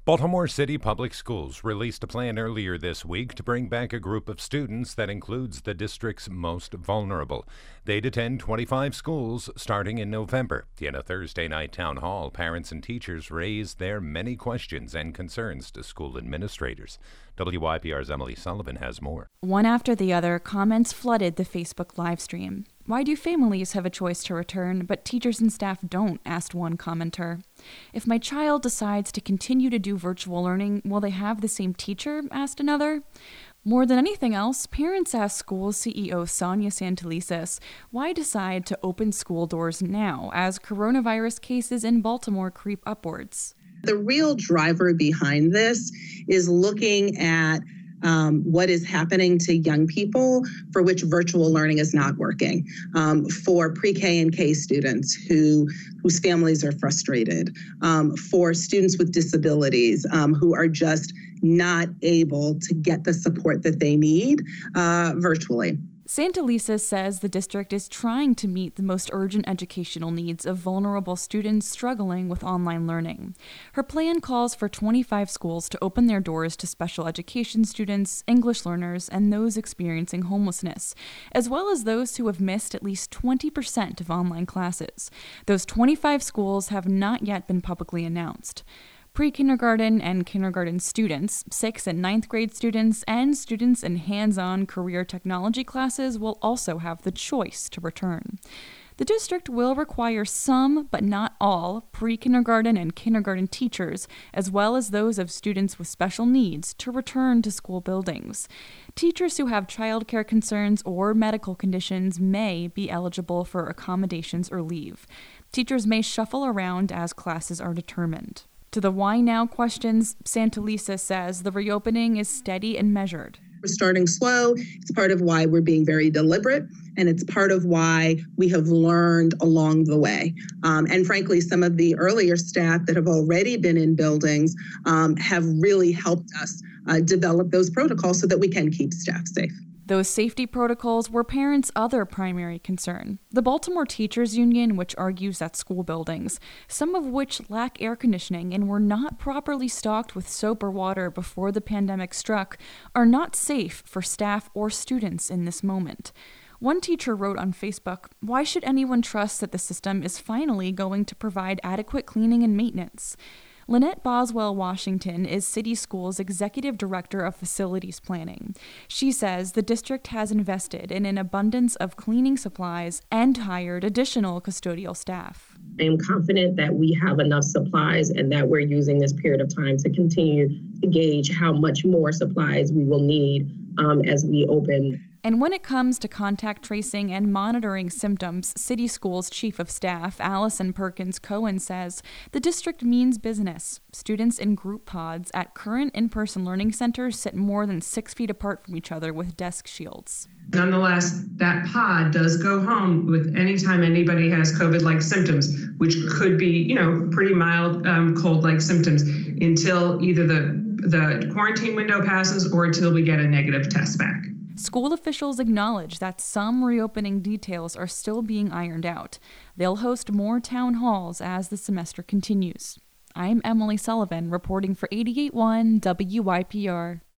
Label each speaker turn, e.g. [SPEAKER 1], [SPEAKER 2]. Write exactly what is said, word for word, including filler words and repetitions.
[SPEAKER 1] Baltimore City Public Schools released a plan earlier this week to bring back a group of students that includes the district's most vulnerable. They'd attend twenty-five schools starting in November. In a Thursday night town hall, parents and teachers raised their many questions and concerns to school administrators. W I P R's Emily Sullivan has more.
[SPEAKER 2] One after the other, comments flooded the Facebook live stream. Why do families have a choice to return, but teachers and staff don't? Asked one commenter. If my child decides to continue to do virtual learning, will they have the same teacher? Asked another. More than anything else, parents asked school C E O Sonia Santelises why decide to open school doors now as coronavirus cases in Baltimore creep upwards.
[SPEAKER 3] The real driver behind this is looking at Um, what is happening to young people for which virtual learning is not working, um, for pre-K and K students who whose families are frustrated, um, for students with disabilities um, who are just not able to get the support that they need uh, virtually.
[SPEAKER 2] Santelises says the district is trying to meet the most urgent educational needs of vulnerable students struggling with online learning. Her plan calls for twenty-five schools to open their doors to special education students, English learners, and those experiencing homelessness, as well as those who have missed at least twenty percent of online classes. Those twenty-five schools have not yet been publicly announced. Pre-kindergarten and kindergarten students, sixth and ninth grade students, and students in hands-on career technology classes will also have the choice to return. The district will require some, but not all, pre-kindergarten and kindergarten teachers, as well as those of students with special needs, to return to school buildings. Teachers who have childcare concerns or medical conditions may be eligible for accommodations or leave. Teachers may shuffle around as classes are determined. To the why now questions, Santelises says the reopening is steady and measured.
[SPEAKER 3] We're starting slow. It's part of why we're being very deliberate, and it's part of why we have learned along the way. Um, and frankly, some of the earlier staff that have already been in buildings um, have really helped us uh, develop those protocols so that we can keep staff safe.
[SPEAKER 2] Those safety protocols were parents' other primary concern. The Baltimore Teachers Union, which argues that school buildings, some of which lack air conditioning and were not properly stocked with soap or water before the pandemic struck, are not safe for staff or students in this moment. One teacher wrote on Facebook, "Why should anyone trust that the system is finally going to provide adequate cleaning and maintenance?" Lynette Boswell Washington is City Schools Executive Director of Facilities Planning. She says the district has invested in an abundance of cleaning supplies and hired additional custodial staff.
[SPEAKER 4] I am confident that we have enough supplies and that we're using this period of time to continue to gauge how much more supplies we will need um, as we open.
[SPEAKER 2] And when it comes to contact tracing and monitoring symptoms, City Schools Chief of Staff Allison Perkins Cohen says the district means business. Students in group pods at current in-person learning centers sit more than six feet apart from each other with desk shields.
[SPEAKER 5] Nonetheless, that pod does go home with anytime anybody has COVID-like symptoms, which could be, you know, pretty mild um, cold-like symptoms until either the, the quarantine window passes or until we get a negative test back.
[SPEAKER 2] School officials acknowledge that some reopening details are still being ironed out. They'll host more town halls as the semester continues. I'm Emily Sullivan, reporting for eighty-eight point one W I P R.